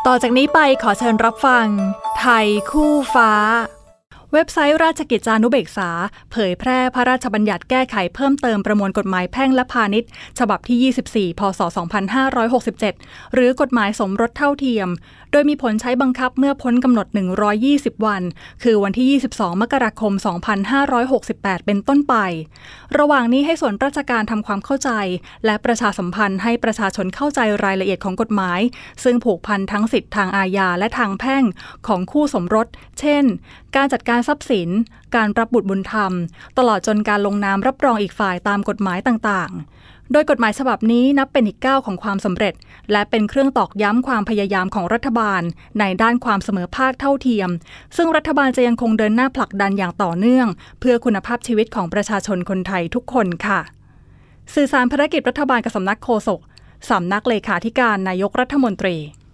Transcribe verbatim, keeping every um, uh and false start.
ต่อจากนี้ไปขอเชิญรับฟังไทยคู่ฟ้าเว็บไซต์ราชกิจจานุเบกษาเผยแพร่พระราชบัญญัติแก้ไขเพิ่มเติมประมวลกฎหมายแพ่งและพาณิชย์ฉบับที่ยี่สิบสี่พ.ศ. สองพันห้าร้อยหกสิบเจ็ดหรือกฎหมายสมรสเท่าเทียมโดยมีผลใช้บังคับเมื่อพ้นกำหนดหนึ่งร้อยยี่สิบวันคือวันที่ยี่สิบสองมกราคมสองพันห้าร้อยหกสิบแปดเป็นต้นไประหว่างนี้ให้ส่วนราชการทำความเข้าใจและประชาสัมพันธ์ให้ประชาชนเข้าใจรายละเอียดของกฎหมายซึ่งผูกพันทั้งสิทธิทางอาญาและทางแพ่งของคู่สมรสเช่นการจัดการทรัพย์สินการรับบุตรบุญธรรมตลอดจนการลงนามรับรองอีกฝ่ายตามกฎหมายต่างๆโดยกฎหมายฉบับนี้นับเป็นอีกก้าวของความสำเร็จและเป็นเครื่องตอกย้ำความพยายามของรัฐบาลในด้านความเสมอภาคเท่าเทียมซึ่งรัฐบาลจะยังคงเดินหน้าผลักดันอย่างต่อเนื่องเพื่อคุณภาพชีวิตของประชาชนคนไทยทุกคนค่ะสื่อสารภารกิจรัฐบาลกับสำนักโฆษกสำนักเลขาธิการนายกรัฐมนตรี